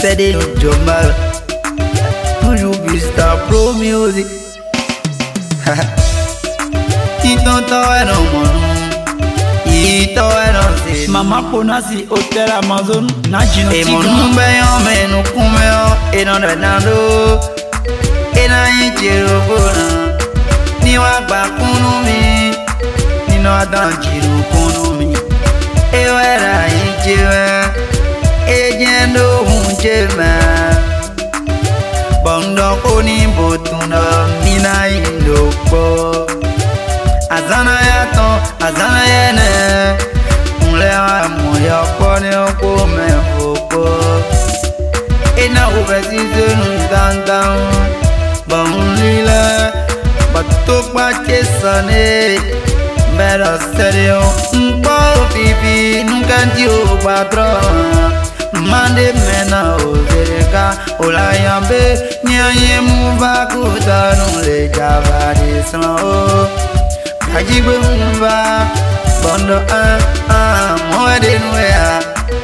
c'est des Jomal. Toujours Vista Pro Music. Titonto é no mano. Ito é no se. Mama Ponasi Hotel Amazon. Najino E monu bem homem no comeu. E não é nando. E na inchiro bona. Ni wa gba kunu mi. Ni no adanjiro kunu mi. E wa era inchewe. E jendo hunchema. Bondo koni botuna mina indoko. Azana ya ton, azana ya ne. Mlewa moya kone oko me oko. Ena ubesi zenu dandan. Bonlile, batok ba chesane. Better serio, mpo pipi nunca ndio patron. Mande mena ozereka, ola yambe nyaye muva kutanu le javadi sano. Kajigwe muva, bondo mwede nwea.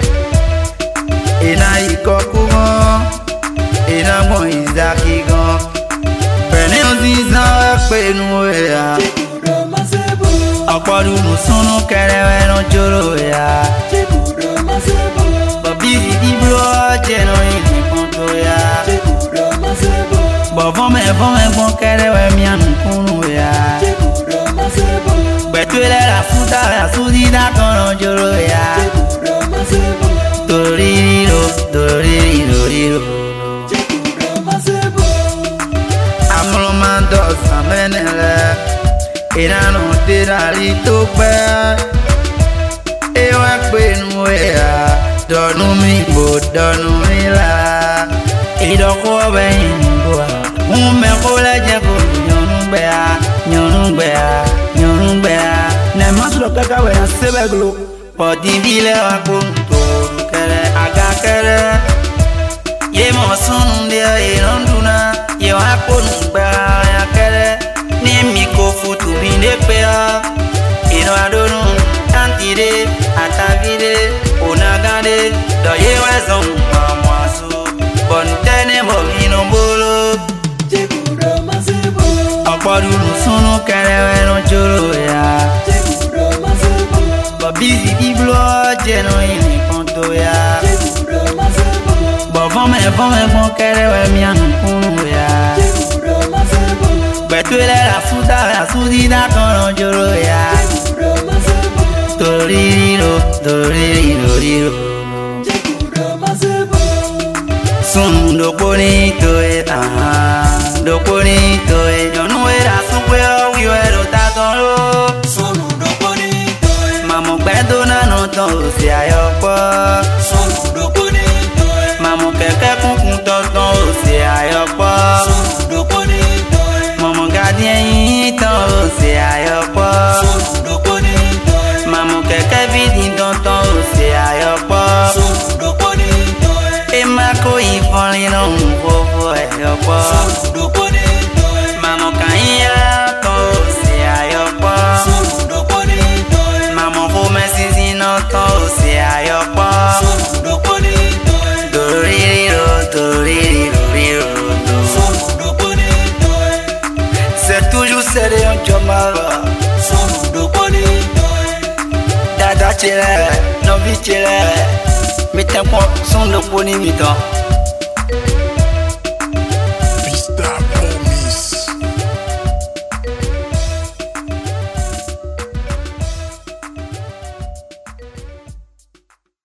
Ina ikokugo, ina mo izaki go. Bene oziza kwe nwea. Akwaru musunu kerewe no joro ya. Babizi di blo jeno ili konto ya. Vome bon kerewe mianu kunu ya. Betwele la sudida tono joro ya. Doriro, doriro. Amlo mando samenele. Irano tirali tope. Ewa kwenu ya. Donu mi bo, donu mi la. Idoko bengoa. Mume kola jako nyonu bea. Ne maslo kaka we na sebeglo. Poti vile wa kunto kere aga kere. Ye mo sunu dia ironduna. Ye wa kunu bea ya kere. Ni mi ko futu mi de pea. Ino adonu antire atavire onagade. Do ye wa zon mamwaso. Bontene mo ino bolo. Akwaru sunu kerewe no joro ya. Babizi di blo jeno ili konto ya. Vome bon kerewe mianu kunu ya. Betwele la sudida tono joro ya. Doriro. Sunu doponito e doponito e. Yo no era supeo wiwero tatoro. Sunu doponito e. Mamo bedo na no ton si ayopo. Sunu doponito e. Mamo keke kunkun ton si ayopo. Sunu doponito e. Mamo gadien ton si ayopo. Sunu doponito e. Mamo keke vidi ton si ayopo. Sunu doponito e. E mako ifoli no mwovo ayopo. Sunu doponito e. Mamo kanya ton si ayopo. Sunu doponito e. Mamo home sizino ton si ayopo. Sunu doponito e. Doriro. Sunu doponito e. C'est toujours serré en Jomal. Sunu doponito e. Dada chile, novi chile. Mettez un son de poni miton.